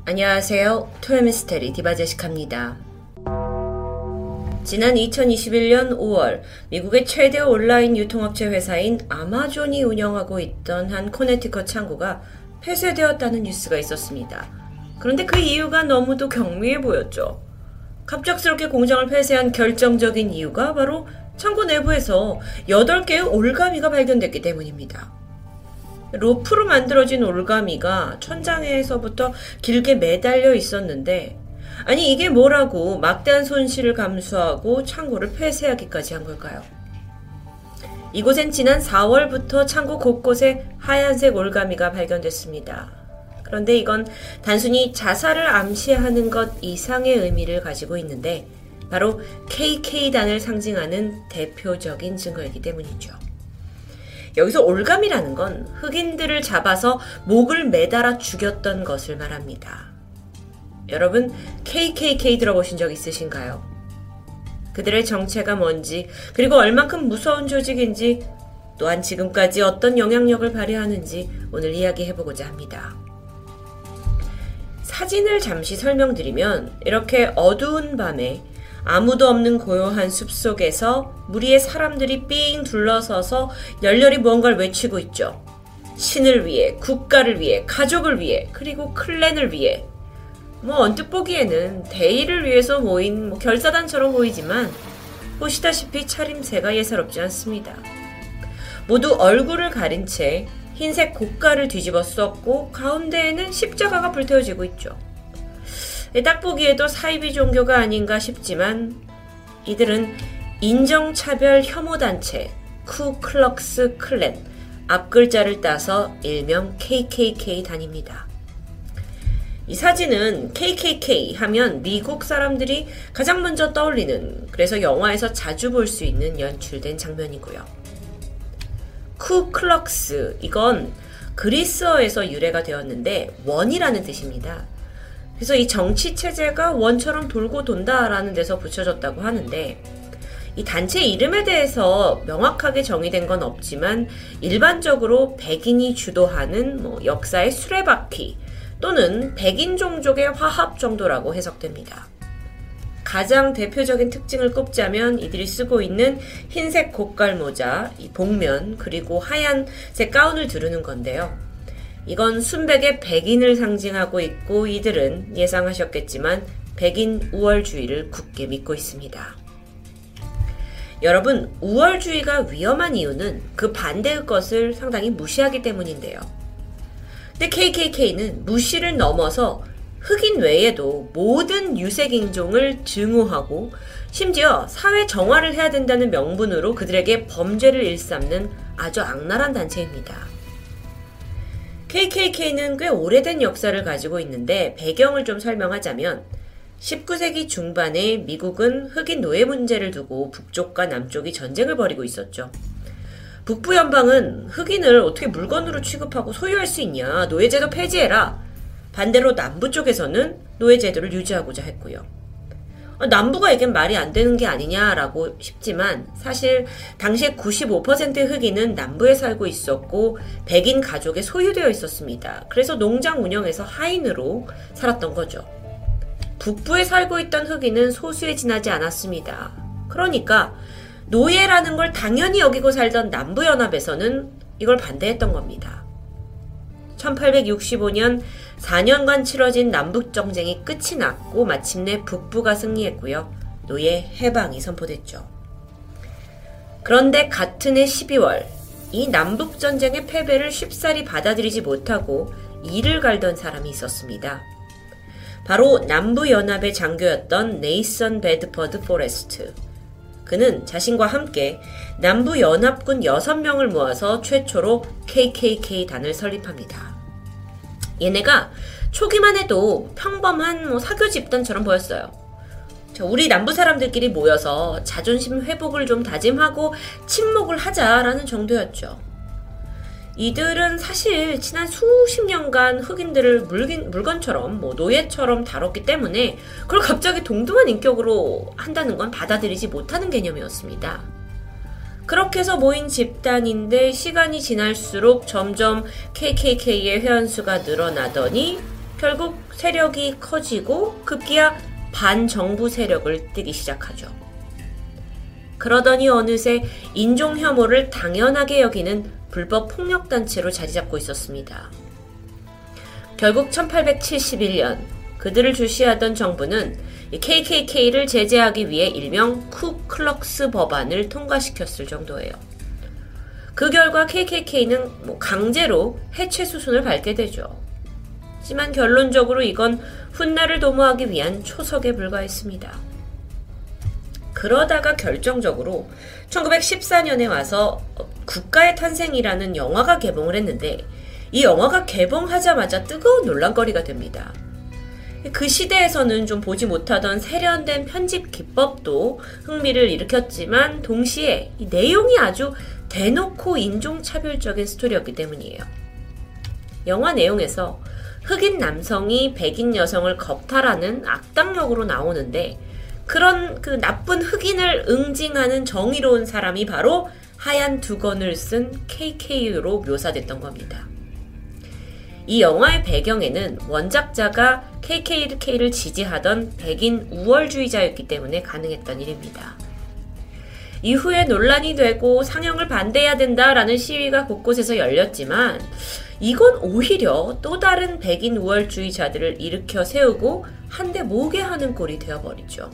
안녕하세요. 토요미스테리 디바제시카입니다. 지난 2021년 5월 미국의 최대 온라인 유통업체 회사인 아마존이 운영하고 있던 한 코네티컷 창고가 폐쇄되었다는 뉴스가 있었습니다. 그런데 그 이유가 너무도 경미해 보였죠. 갑작스럽게 공장을 폐쇄한 결정적인 이유가 바로 창고 내부에서 8개의 올가미가 발견됐기 때문입니다. 로프로 만들어진 올가미가 천장에서부터 길게 매달려 있었는데, 아니 이게 뭐라고 막대한 손실을 감수하고 창고를 폐쇄하기까지 한 걸까요? 이곳엔 지난 4월부터 창고 곳곳에 하얀색 올가미가 발견됐습니다. 그런데 이건 단순히 자살을 암시하는 것 이상의 의미를 가지고 있는데 바로 KK단을 상징하는 대표적인 증거이기 때문이죠. 여기서 올가미라는 건 흑인들을 잡아서 목을 매달아 죽였던 것을 말합니다. 여러분, KKK 들어보신 적 있으신가요? 그들의 정체가 뭔지, 그리고 얼만큼 무서운 조직인지, 또한 지금까지 어떤 영향력을 발휘하는지 오늘 이야기해보고자 합니다. 사진을 잠시 설명드리면 이렇게 어두운 밤에 아무도 없는 고요한 숲속에서 무리의 사람들이 삥 둘러서서 열렬히 무언가를 외치고 있죠. 신을 위해, 국가를 위해, 가족을 위해, 그리고 클랜을 위해. 언뜻 보기에는 대의를 위해서 모인 결사단처럼 보이지만 보시다시피 차림새가 예사롭지 않습니다. 모두 얼굴을 가린 채 흰색 고가를 뒤집어 썼고 가운데에는 십자가가 불태워지고 있죠. 딱 보기에도 사이비 종교가 아닌가 싶지만 이들은 인종차별 혐오단체 쿠클럭스 클랜, 앞글자를 따서 일명 KKK단입니다. 이 사진은 KKK 하면 미국 사람들이 가장 먼저 떠올리는, 그래서 영화에서 자주 볼 수 있는 연출된 장면이고요. 쿠클럭스, 이건 그리스어에서 유래가 되었는데 원이라는 뜻입니다. 그래서 이 정치체제가 원처럼 돌고 돈다라는 데서 붙여졌다고 하는데, 이 단체 이름에 대해서 명확하게 정의된 건 없지만 일반적으로 백인이 주도하는 역사의 수레바퀴 또는 백인 종족의 화합 정도라고 해석됩니다. 가장 대표적인 특징을 꼽자면 이들이 쓰고 있는 흰색 고깔모자, 이 복면, 그리고 하얀색 가운을 두르는 건데요. 이건 순백의 백인을 상징하고 있고 이들은 예상하셨겠지만 백인 우월주의를 굳게 믿고 있습니다. 여러분, 우월주의가 위험한 이유는 그 반대의 것을 상당히 무시하기 때문인데요. 근데 KKK는 무시를 넘어서 흑인 외에도 모든 유색 인종을 증오하고 심지어 사회 정화를 해야 된다는 명분으로 그들에게 범죄를 일삼는 아주 악랄한 단체입니다. KKK는 꽤 오래된 역사를 가지고 있는데 배경을 좀 설명하자면 19세기 중반에 미국은 흑인 노예 문제를 두고 북쪽과 남쪽이 전쟁을 벌이고 있었죠. 북부 연방은 흑인을 어떻게 물건으로 취급하고 소유할 수 있냐, 노예제도 폐지해라. 반대로 남부 쪽에서는 노예제도를 유지하고자 했고요. 남부가 이게 말이 안 되는 게 아니냐라고 싶지만 사실 당시에 95%의 흑인은 남부에 살고 있었고 백인 가족에 소유되어 있었습니다. 그래서 농장 운영에서 하인으로 살았던 거죠. 북부에 살고 있던 흑인은 소수에 지나지 않았습니다. 그러니까 노예라는 걸 당연히 여기고 살던 남부연합에서는 이걸 반대했던 겁니다. 1865년 4년간 치러진 남북정쟁이 끝이 났고 마침내 북부가 승리했고요. 노예 해방이 선포됐죠. 그런데 같은 해 12월 이 남북전쟁의 패배를 쉽사리 받아들이지 못하고 이를 갈던 사람이 있었습니다. 바로 남부연합의 장교였던 네이선 베드퍼드 포레스트. 그는 자신과 함께 남부연합군 6명을 모아서 최초로 KKK단을 설립합니다. 얘네가 초기만 해도 평범한 사교 집단처럼 보였어요. 우리 남부 사람들끼리 모여서 자존심 회복을 좀 다짐하고 친목을 하자라는 정도였죠. 이들은 사실 지난 수십 년간 흑인들을 물건처럼 노예처럼 다뤘기 때문에 그걸 갑자기 동등한 인격으로 한다는 건 받아들이지 못하는 개념이었습니다. 그렇게 해서 모인 집단인데 시간이 지날수록 점점 KKK의 회원수가 늘어나더니 결국 세력이 커지고 급기야 반정부 세력을 띠기 시작하죠. 그러더니 어느새 인종 혐오를 당연하게 여기는 불법 폭력단체로 자리잡고 있었습니다. 결국 1871년 그들을 주시하던 정부는 KKK를 제재하기 위해 일명 쿠클럭스 법안을 통과시켰을 정도예요. 그 결과 KKK는 강제로 해체 수순을 밟게 되죠. 하지만 결론적으로 이건 훗날을 도모하기 위한 초석에 불과했습니다. 그러다가 결정적으로 1914년에 와서 국가의 탄생이라는 영화가 개봉을 했는데 이 영화가 개봉하자마자 뜨거운 논란거리가 됩니다. 그 시대에서는 좀 보지 못하던 세련된 편집 기법도 흥미를 일으켰지만 동시에 이 내용이 아주 대놓고 인종차별적인 스토리였기 때문이에요. 영화 내용에서 흑인 남성이 백인 여성을 겁탈하는 악당역으로 나오는데 그런 그 나쁜 흑인을 응징하는 정의로운 사람이 바로 하얀 두건을 쓴 KK로 묘사됐던 겁니다. 이 영화의 배경에는 원작자가 KK를 지지하던 백인 우월주의자였기 때문에 가능했던 일입니다. 이후에 논란이 되고 상영을 반대해야 된다라는 시위가 곳곳에서 열렸지만 이건 오히려 또 다른 백인 우월주의자들을 일으켜 세우고 한데 모게 하는 꼴이 되어버리죠.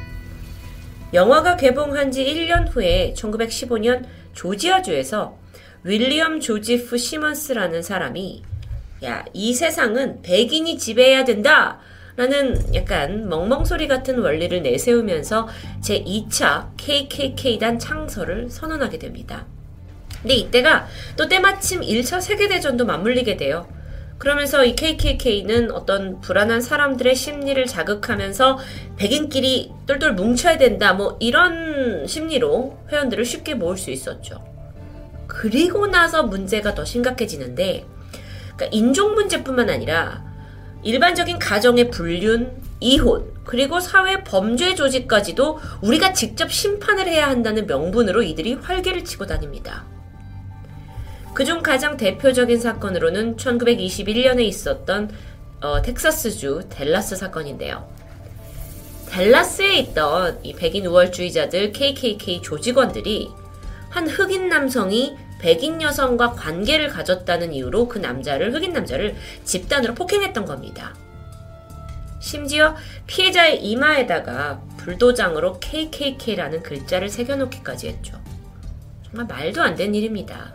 영화가 개봉한 지 1년 후에 1915년 조지아주에서 윌리엄 조지프 시먼스라는 사람이 야, 이 세상은 백인이 지배해야 된다! 라는 약간 멍멍소리 같은 원리를 내세우면서 제2차 KKK단 창설을 선언하게 됩니다. 근데 이때가 또 때마침 1차 세계대전도 맞물리게 돼요. 그러면서 이 KKK는 어떤 불안한 사람들의 심리를 자극하면서 백인끼리 똘똘 뭉쳐야 된다 뭐 이런 심리로 회원들을 쉽게 모을 수 있었죠. 그리고 나서 문제가 더 심각해지는데 그러니까 인종 문제뿐만 아니라 일반적인 가정의 불륜, 이혼, 그리고 사회 범죄 조직까지도 우리가 직접 심판을 해야 한다는 명분으로 이들이 활개를 치고 다닙니다. 그중 가장 대표적인 사건으로는 1921년에 있었던 텍사스주 댈러스 사건인데요. 댈러스에 있던 이 백인 우월주의자들 KKK 조직원들이 한 흑인 남성이 백인 여성과 관계를 가졌다는 이유로 그 흑인 남자를 집단으로 폭행했던 겁니다. 심지어 피해자의 이마에다가 불도장으로 KKK라는 글자를 새겨놓기까지 했죠. 정말 말도 안 되는 일입니다.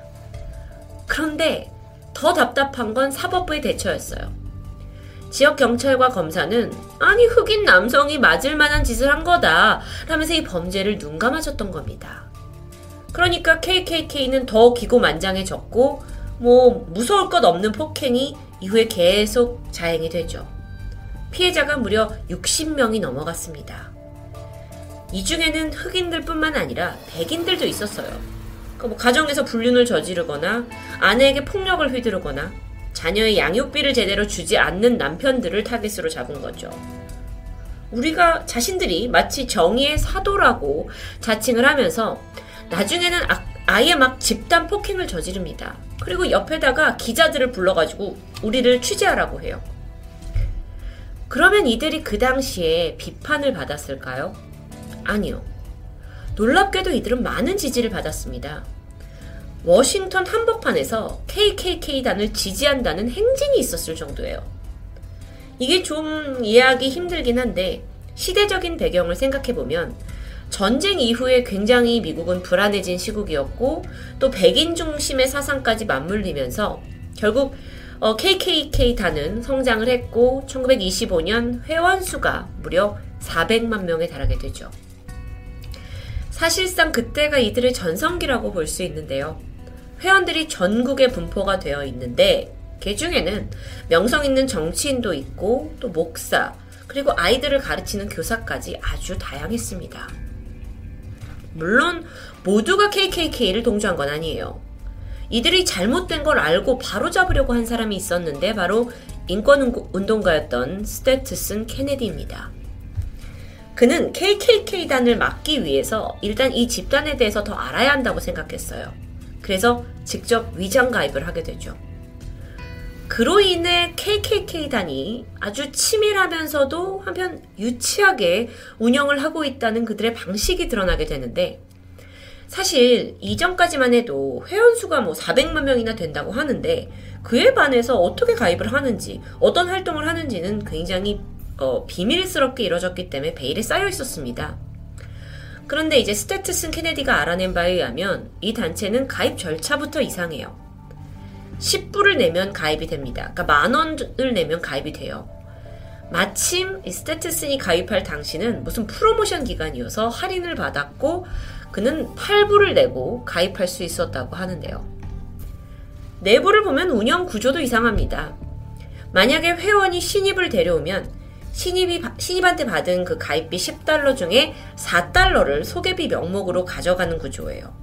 그런데 더 답답한 건 사법부의 대처였어요. 지역 경찰과 검사는 아니 흑인 남성이 맞을 만한 짓을 한 거다 라면서 이 범죄를 눈감아줬던 겁니다. 그러니까 KKK는 더 기고만장해졌고 뭐 무서울 것 없는 폭행이 이후에 계속 자행이 되죠. 피해자가 무려 60명이 넘어갔습니다. 이 중에는 흑인들뿐만 아니라 백인들도 있었어요. 뭐 가정에서 불륜을 저지르거나 아내에게 폭력을 휘두르거나 자녀의 양육비를 제대로 주지 않는 남편들을 타깃으로 잡은 거죠. 우리가 자신들이 마치 정의의 사도라고 자칭을 하면서 나중에는 아예 막 집단 폭행을 저지릅니다. 그리고 옆에다가 기자들을 불러가지고 우리를 취재하라고 해요. 그러면 이들이 그 당시에 비판을 받았을까요? 아니요. 놀랍게도 이들은 많은 지지를 받았습니다. 워싱턴 한복판에서 KKK단을 지지한다는 행진이 있었을 정도예요. 이게 좀 이해하기 힘들긴 한데 시대적인 배경을 생각해보면 전쟁 이후에 굉장히 미국은 불안해진 시국이었고 또 백인 중심의 사상까지 맞물리면서 결국 KKK단은 성장을 했고 1925년 회원수가 무려 400만 명에 달하게 되죠. 사실상 그때가 이들의 전성기라고 볼 수 있는데요. 회원들이 전국에 분포가 되어 있는데 그 중에는 명성 있는 정치인도 있고 또 목사 그리고 아이들을 가르치는 교사까지 아주 다양했습니다. 물론 모두가 KKK를 동조한 건 아니에요. 이들이 잘못된 걸 알고 바로잡으려고 한 사람이 있었는데 바로 인권운동가였던 스태트슨 케네디입니다. 그는 KKK단을 막기 위해서 일단 이 집단에 대해서 더 알아야 한다고 생각했어요. 그래서 직접 위장 가입을 하게 되죠. 그로 인해 KKK단이 아주 치밀하면서도 한편 유치하게 운영을 하고 있다는 그들의 방식이 드러나게 되는데, 사실 이전까지만 해도 회원수가 400만 명이나 된다고 하는데 그에 반해서 어떻게 가입을 하는지, 어떤 활동을 하는지는 굉장히 비밀스럽게 이루어졌기 때문에 베일에 쌓여 있었습니다. 그런데 이제 스태트슨 케네디가 알아낸 바에 의하면 이 단체는 가입 절차부터 이상해요. 10불을 내면 가입이 됩니다. 그러니까 10,000원을 내면 가입이 돼요. 마침 이 스태트슨이 가입할 당시는 무슨 프로모션 기간이어서 할인을 받았고 그는 8불을 내고 가입할 수 있었다고 하는데요. 내부를 보면 운영 구조도 이상합니다. 만약에 회원이 신입을 데려오면 신입한테 받은 그 가입비 $10 중에 $4를 소개비 명목으로 가져가는 구조예요.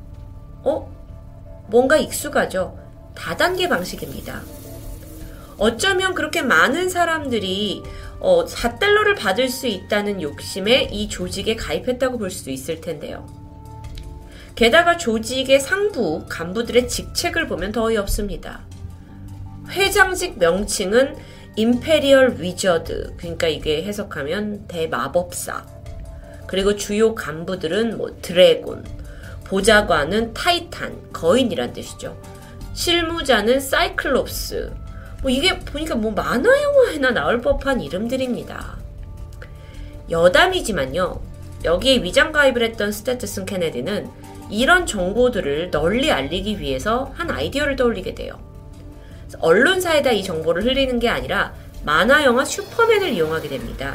뭔가 익숙하죠? 다단계 방식입니다. 어쩌면 그렇게 많은 사람들이 $4를 받을 수 있다는 욕심에 이 조직에 가입했다고 볼 수도 있을 텐데요. 게다가 조직의 상부, 간부들의 직책을 보면 더 어이없습니다. 회장직 명칭은 임페리얼 위저드, 그러니까 이게 해석하면 대마법사. 그리고 주요 간부들은 드래곤, 보좌관은 타이탄, 거인이란 뜻이죠. 실무자는 사이클롭스. 이게 보니까 만화 영화에나 나올 법한 이름들입니다. 여담이지만요, 여기에 위장 가입을 했던 스태트슨 케네디는 이런 정보들을 널리 알리기 위해서 한 아이디어를 떠올리게 돼요. 언론사에다 이 정보를 흘리는 게 아니라 만화 영화 슈퍼맨을 이용하게 됩니다.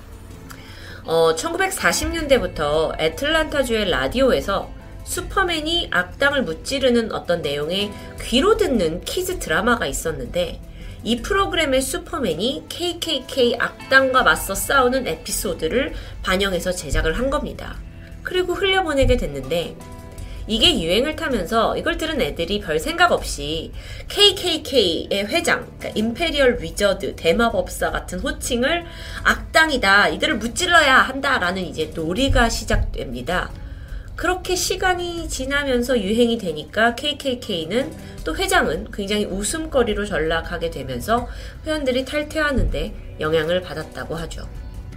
1940년대부터 애틀란타주의 라디오에서 슈퍼맨이 악당을 무찌르는 어떤 내용의 귀로 듣는 키즈 드라마가 있었는데, 이 프로그램의 슈퍼맨이 KKK 악당과 맞서 싸우는 에피소드를 반영해서 제작을 한 겁니다. 그리고 흘려보내게 됐는데, 이게 유행을 타면서 이걸 들은 애들이 별 생각 없이 KKK의 회장, 그러니까 임페리얼 위저드, 대마법사 같은 호칭을 악당이다, 이들을 무찔러야 한다라는 이제 놀이가 시작됩니다. 그렇게 시간이 지나면서 유행이 되니까 KKK는 또 회장은 굉장히 웃음거리로 전락하게 되면서 회원들이 탈퇴하는데 영향을 받았다고 하죠.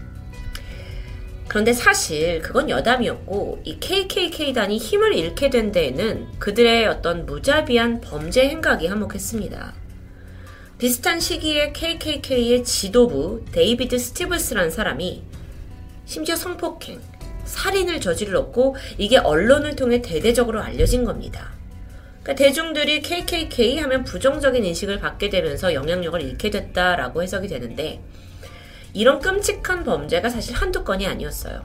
그런데 사실 그건 여담이었고, 이 KKK단이 힘을 잃게 된 데에는 그들의 어떤 무자비한 범죄 행각이 한몫했습니다. 비슷한 시기에 KKK의 지도부 데이비드 스티브스라는 사람이 심지어 성폭행, 살인을 저질렀고, 이게 언론을 통해 대대적으로 알려진 겁니다. 그러니까 대중들이 KKK 하면 부정적인 인식을 받게 되면서 영향력을 잃게 됐다라고 해석이 되는데, 이런 끔찍한 범죄가 사실 한두 건이 아니었어요.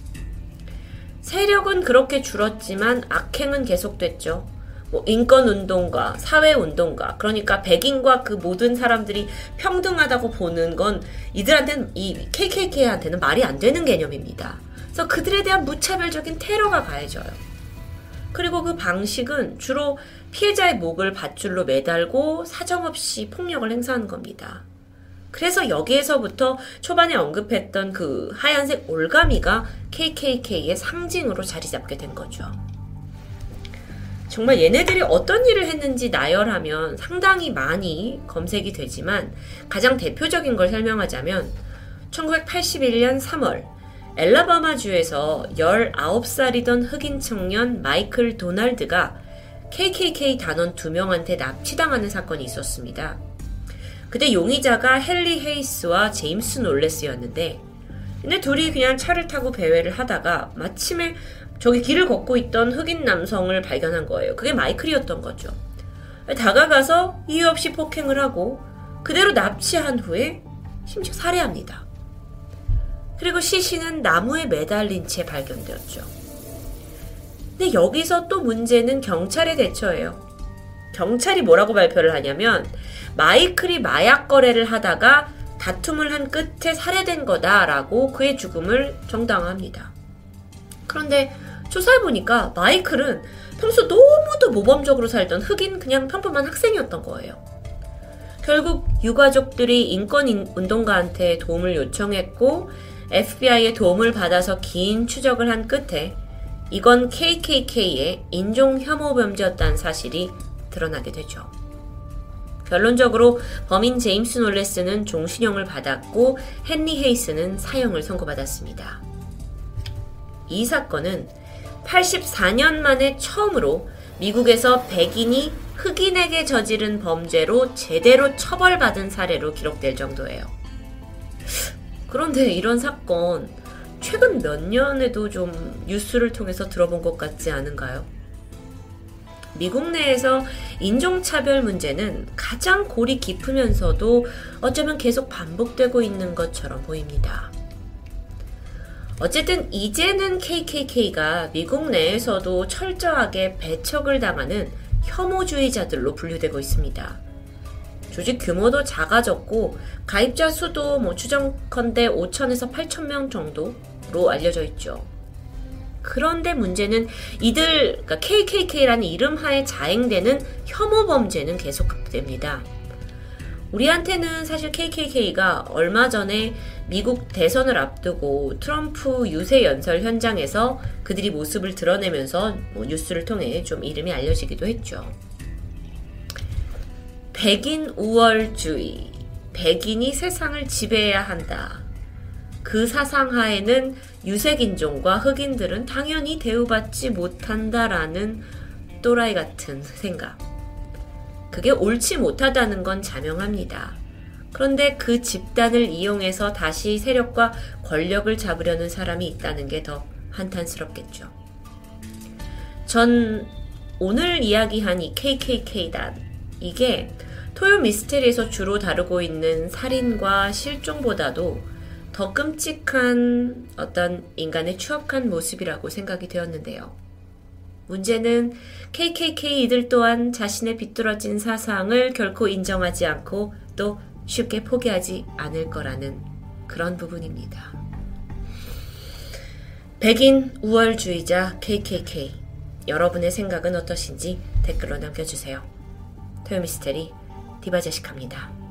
세력은 그렇게 줄었지만 악행은 계속됐죠. 인권운동가, 사회운동가, 그러니까 백인과 그 모든 사람들이 평등하다고 보는 건 이들한테는, 이 KKK한테는 말이 안 되는 개념입니다. 그래서 그들에 대한 무차별적인 테러가 가해져요. 그리고 그 방식은 주로 피해자의 목을 밧줄로 매달고 사정없이 폭력을 행사하는 겁니다. 그래서 여기에서부터 초반에 언급했던 그 하얀색 올가미가 KKK의 상징으로 자리 잡게 된 거죠. 정말 얘네들이 어떤 일을 했는지 나열하면 상당히 많이 검색이 되지만, 가장 대표적인 걸 설명하자면 1981년 3월 엘라바마주에서 19살이던 흑인 청년 마이클 도널드가 KKK 단원 2명한테 납치당하는 사건이 있었습니다. 그때 용의자가 헨리 헤이스와 제임스 놀레스였는데, 근데 둘이 그냥 차를 타고 배회를 하다가 마침에 저기 길을 걷고 있던 흑인 남성을 발견한 거예요. 그게 마이클이었던 거죠. 다가가서 이유 없이 폭행을 하고 그대로 납치한 후에 심지어 살해합니다. 그리고 시신은 나무에 매달린 채 발견되었죠. 근데 여기서 또 문제는 경찰의 대처예요. 경찰이 뭐라고 발표를 하냐면, 마이클이 마약 거래를 하다가 다툼을 한 끝에 살해된 거다라고 그의 죽음을 정당화합니다. 그런데 조사해보니까 마이클은 평소 너무도 모범적으로 살던 흑인 그냥 평범한 학생이었던 거예요. 결국 유가족들이 인권운동가한테 도움을 요청했고 FBI의 도움을 받아서 긴 추적을 한 끝에 이건 KKK의 인종혐오 범죄였다는 사실이 드러나게 되죠. 결론적으로 범인 제임스 놀레스는 종신형을 받았고 헨리 헤이스는 사형을 선고받았습니다. 이 사건은 84년 만에 처음으로 미국에서 백인이 흑인에게 저지른 범죄로 제대로 처벌받은 사례로 기록될 정도예요. 그런데 이런 사건 최근 몇 년에도 좀 뉴스를 통해서 들어본 것 같지 않은가요? 미국 내에서 인종차별 문제는 가장 골이 깊으면서도 어쩌면 계속 반복되고 있는 것처럼 보입니다. 어쨌든 이제는 KKK가 미국 내에서도 철저하게 배척을 당하는 혐오주의자들로 분류되고 있습니다. 조직 규모도 작아졌고 가입자 수도 추정컨대 5천에서 8천 명 정도로 알려져 있죠. 그런데 문제는 그러니까 KKK라는 이름 하에 자행되는 혐오 범죄는 계속됩니다. 우리한테는 사실 KKK가 얼마 전에 미국 대선을 앞두고 트럼프 유세 연설 현장에서 그들이 모습을 드러내면서 뉴스를 통해 좀 이름이 알려지기도 했죠. 백인 우월주의, 백인이 세상을 지배해야 한다. 그 사상 하에는 유색인종과 흑인들은 당연히 대우받지 못한다라는 또라이 같은 생각. 그게 옳지 못하다는 건 자명합니다. 그런데 그 집단을 이용해서 다시 세력과 권력을 잡으려는 사람이 있다는 게 더 한탄스럽겠죠. 전 오늘 이야기한 이 KKK단, 이게 토요 미스테리에서 주로 다루고 있는 살인과 실종보다도 더 끔찍한 어떤 인간의 추악한 모습이라고 생각이 되었는데요. 문제는 KKK 이들 또한 자신의 비뚤어진 사상을 결코 인정하지 않고 또 쉽게 포기하지 않을 거라는 그런 부분입니다. 백인 우월주의자 KKK, 여러분의 생각은 어떠신지 댓글로 남겨주세요. 토요미스테리 디바제시카입니다.